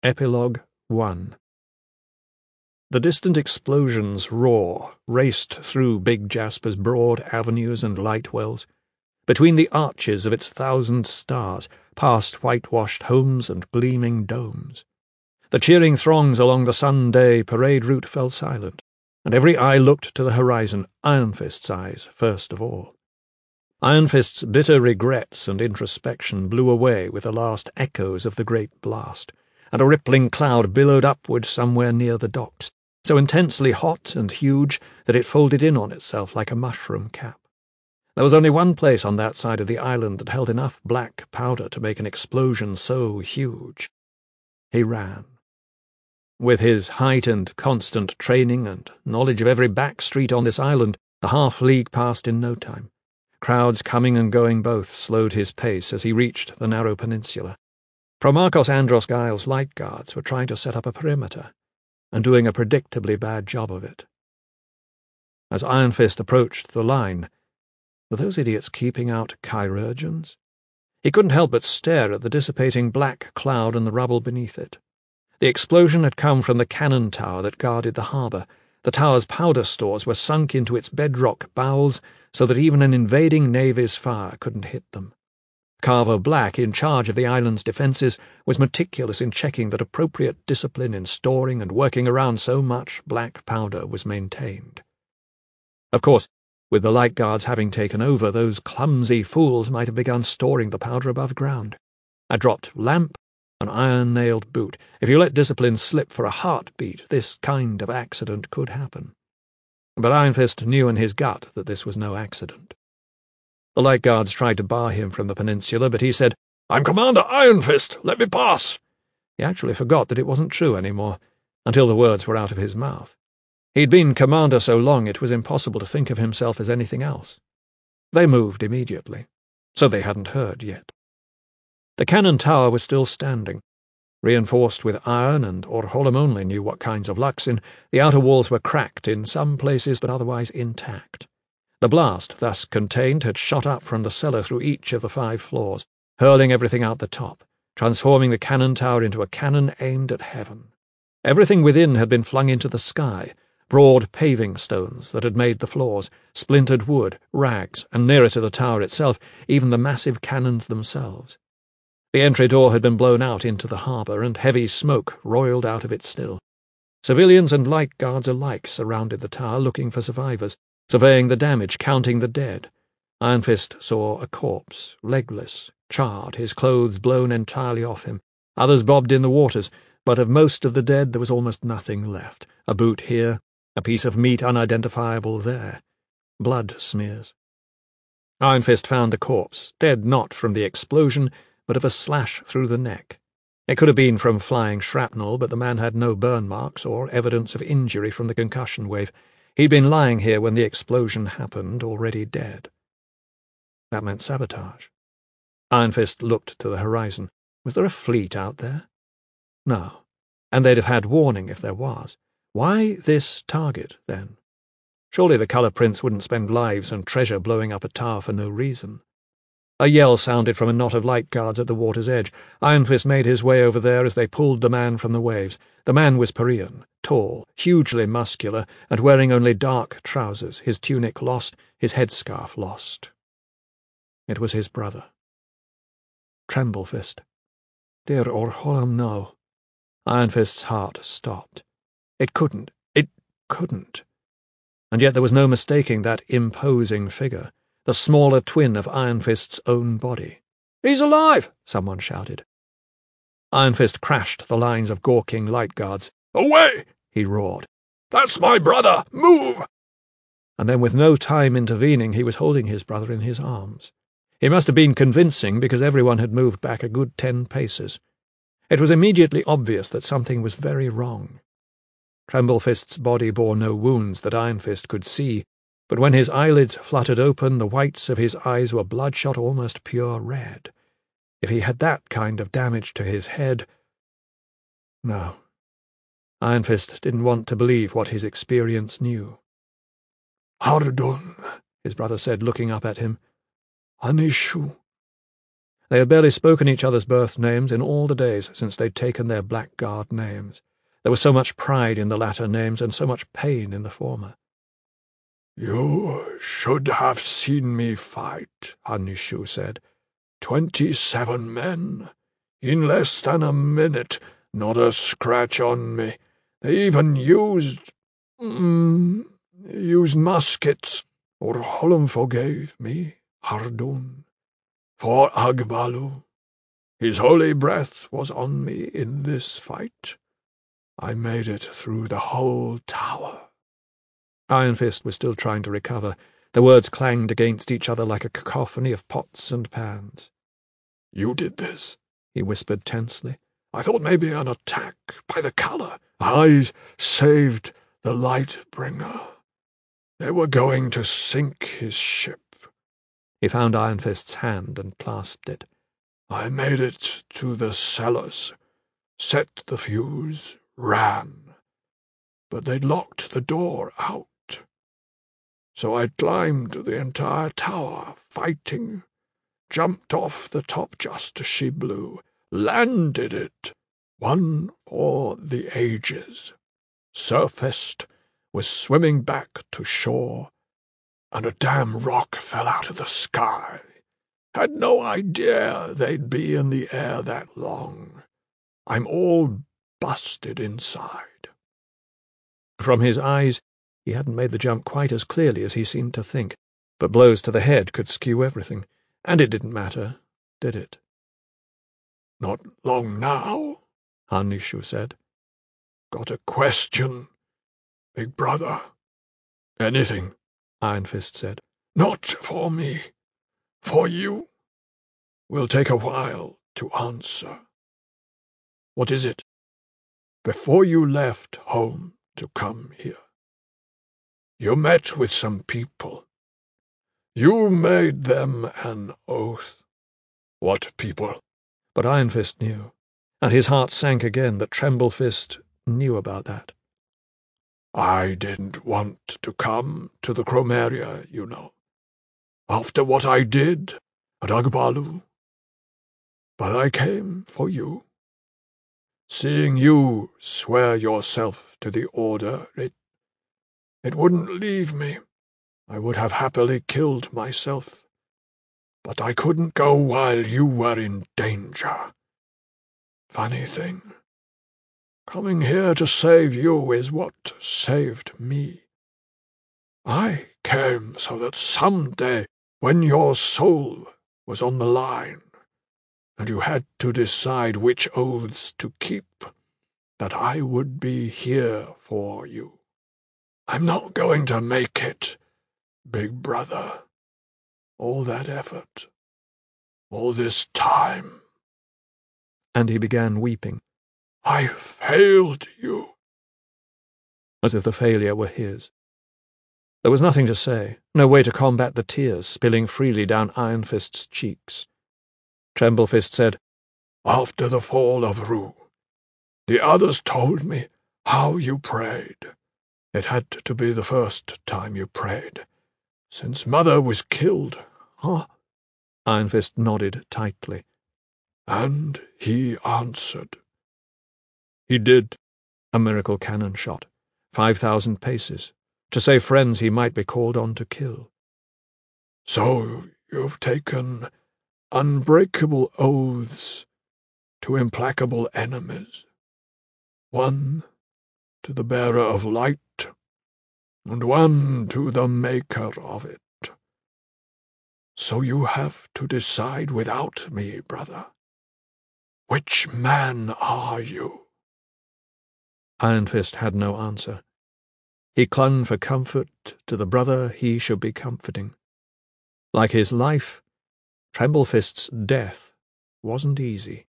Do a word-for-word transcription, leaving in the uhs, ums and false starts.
Epilogue one. The distant explosion's roar raced through Big Jasper's broad avenues and light wells, between the arches of its thousand stars, past whitewashed homes and gleaming domes. The cheering throngs along the Sunday parade route fell silent, and every eye looked to the horizon, Iron Fist's eyes first of all. Iron Fist's bitter regrets and introspection blew away with the last echoes of the great blast, and a rippling cloud billowed upward somewhere near the docks, so intensely hot and huge that it folded in on itself like a mushroom cap. There was only one place on that side of the island that held enough black powder to make an explosion so huge. He ran. With his heightened, constant training and knowledge of every back street on this island, the half-league passed in no time. Crowds coming and going both slowed his pace as he reached the narrow peninsula. Promarchos Andros Giles' light guards were trying to set up a perimeter, and doing a predictably bad job of it. As Iron Fist approached the line, were those idiots keeping out chirurgeons? He couldn't help but stare at the dissipating black cloud and the rubble beneath it. The explosion had come from the cannon tower that guarded the harbour. The tower's powder stores were sunk into its bedrock bowels so that even an invading navy's fire couldn't hit them. Carver Black, in charge of the island's defences, was meticulous in checking that appropriate discipline in storing and working around so much black powder was maintained. Of course, with the light guards having taken over, those clumsy fools might have begun storing the powder above ground. A dropped lamp, an iron-nailed boot. If you let discipline slip for a heartbeat, this kind of accident could happen. But Iron Fist knew in his gut that this was no accident. The light guards tried to bar him from the peninsula, but he said, "I'm Commander Iron Fist, let me pass." He actually forgot that it wasn't true anymore, until the words were out of his mouth. He'd been commander so long it was impossible to think of himself as anything else. They moved immediately, so they hadn't heard yet. The cannon tower was still standing. Reinforced with iron, and Orholem only knew what kinds of Luxin, the outer walls were cracked in some places but otherwise intact. The blast, thus contained, had shot up from the cellar through each of the five floors, hurling everything out the top, transforming the cannon tower into a cannon aimed at heaven. Everything within had been flung into the sky, broad paving stones that had made the floors, splintered wood, rags, and nearer to the tower itself, even the massive cannons themselves. The entry door had been blown out into the harbour, and heavy smoke roiled out of it still. Civilians and light guards alike surrounded the tower, looking for survivors, surveying the damage, counting the dead. Iron Fist saw a corpse, legless, charred, his clothes blown entirely off him. Others bobbed in the waters, but of most of the dead there was almost nothing left. A boot here, a piece of meat unidentifiable there. Blood smears. Iron Fist found the corpse, dead not from the explosion, but of a slash through the neck. It could have been from flying shrapnel, but the man had no burn marks or evidence of injury from the concussion wave. He'd been lying here when the explosion happened, already dead. That meant sabotage. Iron Fist looked to the horizon. Was there a fleet out there? No, and they'd have had warning if there was. Why this target, then? Surely the Colour Prince wouldn't spend lives and treasure blowing up a tower for no reason. A yell sounded from a knot of light guards at the water's edge. Iron Fist made his way over there as they pulled the man from the waves. The man was Parian, tall, hugely muscular, and wearing only dark trousers, his tunic lost, his headscarf lost. It was his brother. Tremblefist. Dear Orholem, no. Iron Fist's heart stopped. It couldn't, it couldn't. And yet there was no mistaking that imposing figure, the smaller twin of Iron Fist's own body. "He's alive!" someone shouted. Iron Fist crashed the lines of gawking light guards. "Away!" he roared. "That's my brother! Move!" And then, with no time intervening, he was holding his brother in his arms. He must have been convincing, because everyone had moved back a good ten paces. It was immediately obvious that something was very wrong. Tremblefist's body bore no wounds that Iron Fist could see, but when his eyelids fluttered open, the whites of his eyes were bloodshot almost pure red. If he had that kind of damage to his head— No. Iron Fist didn't want to believe what his experience knew. "Hardon," his brother said, looking up at him. "Anishu." They had barely spoken each other's birth names in all the days since they'd taken their blackguard names. There was so much pride in the latter names and so much pain in the former. "You should have seen me fight," Hanishu said. Twenty-seven men. In less than a minute, not a scratch on me. They even used... Mm, used muskets. Orholm forgave me, Hardun. For Agbalu. His holy breath was on me in this fight. I made it through the whole tower. Iron Fist was still trying to recover. The words clanged against each other like a cacophony of pots and pans. "You did this," he whispered tensely. "I thought maybe an attack by the color. I saved the Lightbringer. They were going to sink his ship." He found Iron Fist's hand and clasped it. "I made it to the cellars, set the fuse, ran. But they'd locked the door out. So I climbed the entire tower, fighting, jumped off the top just as she blew, landed it, one for the ages, surfaced, was swimming back to shore, and a damn rock fell out of the sky. Had no idea they'd be in the air that long. I'm all busted inside." From his eyes, he hadn't made the jump quite as clearly as he seemed to think, but blows to the head could skew everything, and it didn't matter, did it? "Not long now," Hanishu said. "Got a question, big brother?" "Anything," Iron Fist said. "Not for me. For you. Will take a while to answer." "What is it?" "Before you left home to come here, you met with some people. You made them an oath." "What people?" But Iron Fist knew, and his heart sank again that Tremble Fist knew about that. "I didn't want to come to the Chromeria, you know, after what I did at Agbalu. But I came for you. Seeing you swear yourself to the Order, it, it wouldn't leave me. I would have happily killed myself. But I couldn't go while you were in danger. Funny thing. Coming here to save you is what saved me. I came so that someday, when your soul was on the line, and you had to decide which oaths to keep, that I would be here for you. I'm not going to make it, big brother. All that effort, all this time." And he began weeping. "I failed you." As if the failure were his. There was nothing to say, no way to combat the tears spilling freely down Iron Fist's cheeks. Tremble Fist said, "After the fall of Rue, the others told me how you prayed. It had to be the first time you prayed, since Mother was killed, huh?" Iron Fist nodded tightly. "And he answered." He did. A miracle cannon shot, five thousand paces, to save friends he might be called on to kill. "So you've taken unbreakable oaths to implacable enemies, one to the bearer of light, and one to the maker of it. So you have to decide without me, brother. Which man are you?" Iron Fist had no answer. He clung for comfort to the brother he should be comforting. Like his life, Tremble Fist's death wasn't easy.